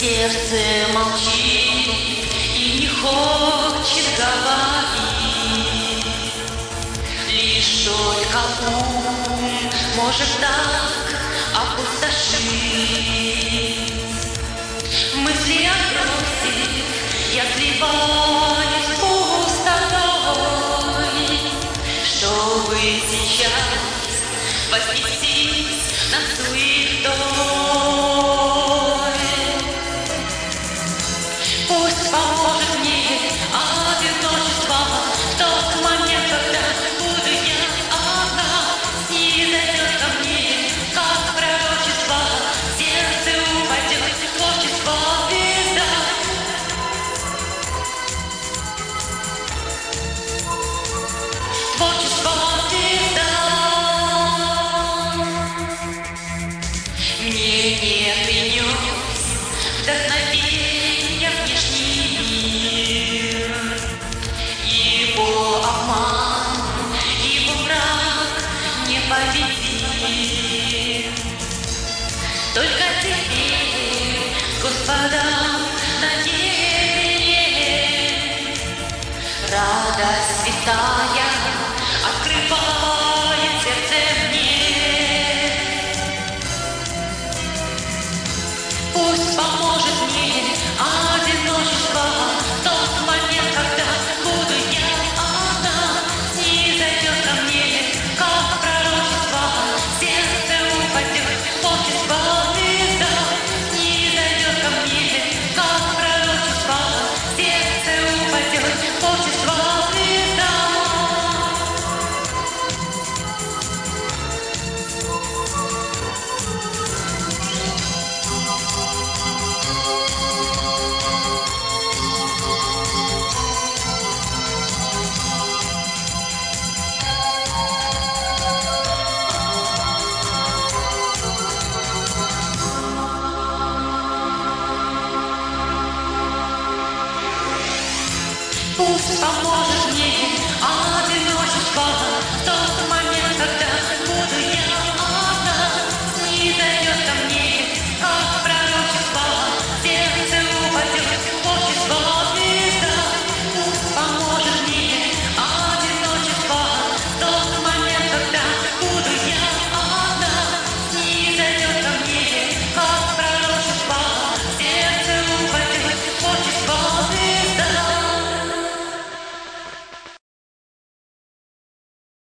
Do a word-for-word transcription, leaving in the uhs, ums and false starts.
Сердце молчит и не хочет говорить, лишь только ум может так опустошить. Мысли отбросив, я сливаюсь пустотой, чтобы сейчас вознестись над суетой. Пусть поможет мне одиночество в тот момент, когда буду я одна, снизойдет ко мне, как пророчество, в сердце упадет творчество звезда. Творчество звезда. Мне не принес вдохновение внешний мир, его обман, его мрак непобедим. Только теперь, Господа, на небе радость святая открывает сердце мне. Пусть поможет мне одиночество в тот момент, когда буду я одна, снизойдет ко мне, как пророчество, в сердце упадет творчество звезда. Снизойдет ко мне, как пророчество, в сердце упадет творчество звезда. Пусть поможет мне одиночество в тот момент,